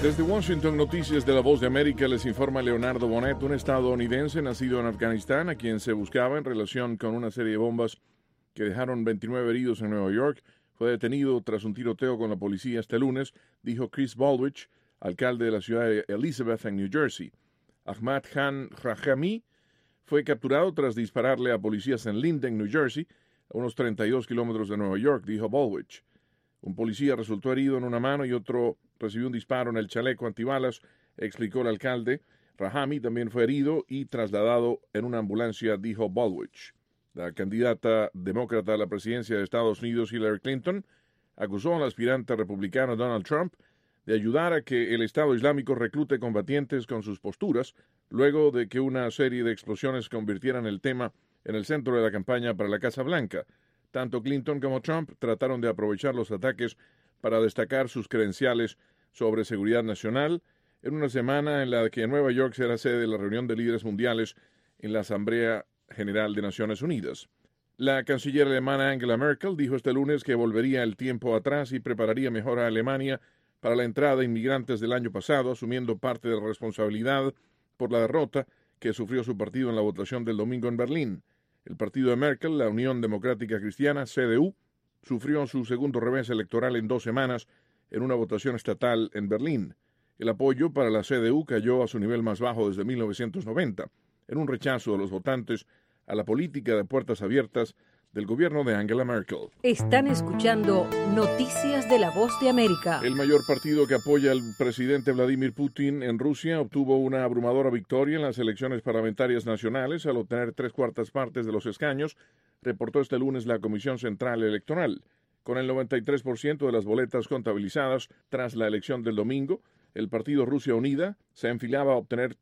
Desde Washington, Noticias de la Voz de América, les informa Leonardo Bonet, un estadounidense nacido en Afganistán, a quien se buscaba en relación con una serie de bombas que dejaron 29 heridos en Nueva York. Fue detenido tras un tiroteo con la policía este lunes, dijo Chris Baldwin, alcalde de la ciudad de Elizabeth, en New Jersey. Ahmad Khan Rahami fue capturado tras dispararle a policías en Linden, New Jersey, a unos 32 kilómetros de Nueva York, dijo Baldwin. Un policía resultó herido en una mano y otro recibió un disparo en el chaleco antibalas, explicó el alcalde. Rahami también fue herido y trasladado en una ambulancia, dijo Baldwin. La candidata demócrata a la presidencia de Estados Unidos, Hillary Clinton, acusó al aspirante republicano Donald Trump de ayudar a que el Estado Islámico reclute combatientes con sus posturas, luego de que una serie de explosiones convirtieran el tema en el centro de la campaña para la Casa Blanca. Tanto Clinton como Trump trataron de aprovechar los ataques para destacar sus credenciales sobre seguridad nacional en una semana en la que Nueva York será sede de la reunión de líderes mundiales en la Asamblea General de Naciones Unidas. La canciller alemana Angela Merkel dijo este lunes que volvería el tiempo atrás y prepararía mejor a Alemania para la entrada de inmigrantes del año pasado, asumiendo parte de la responsabilidad por la derrota que sufrió su partido en la votación del domingo en Berlín. El partido de Merkel, la Unión Democrática Cristiana, CDU, sufrió su segundo revés electoral en 2 semanas en una votación estatal en Berlín. El apoyo para la CDU cayó a su nivel más bajo desde 1990, en un rechazo de los votantes a la política de puertas abiertas del gobierno de Angela Merkel. Están escuchando Noticias de la Voz de América. El mayor partido que apoya al presidente Vladimir Putin en Rusia obtuvo una abrumadora victoria en las elecciones parlamentarias nacionales al obtener 3/4 partes de los escaños, reportó este lunes la Comisión Central Electoral. Con el 93% de las boletas contabilizadas tras la elección del domingo, el partido Rusia Unida se enfilaba a obtener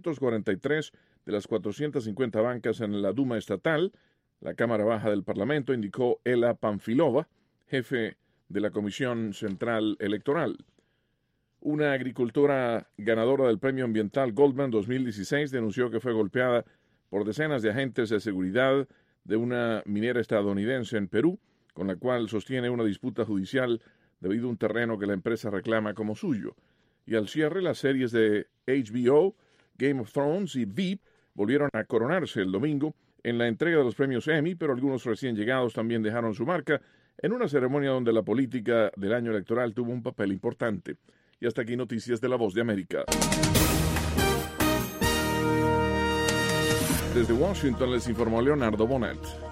343 de las 450 bancas en la Duma estatal. La Cámara Baja del Parlamento, indicó Ela Panfilova, jefe de la Comisión Central Electoral. Una agricultora ganadora del Premio Ambiental Goldman 2016 denunció que fue golpeada por decenas de agentes de seguridad de una minera estadounidense en Perú, con la cual sostiene una disputa judicial debido a un terreno que la empresa reclama como suyo. Y al cierre, las series de HBO, Game of Thrones y VIP volvieron a coronarse el domingo en la entrega de los premios Emmy, pero algunos recién llegados también dejaron su marca en una ceremonia donde la política del año electoral tuvo un papel importante. Y hasta aquí Noticias de la Voz de América. Desde Washington les informó Leonardo Bonet.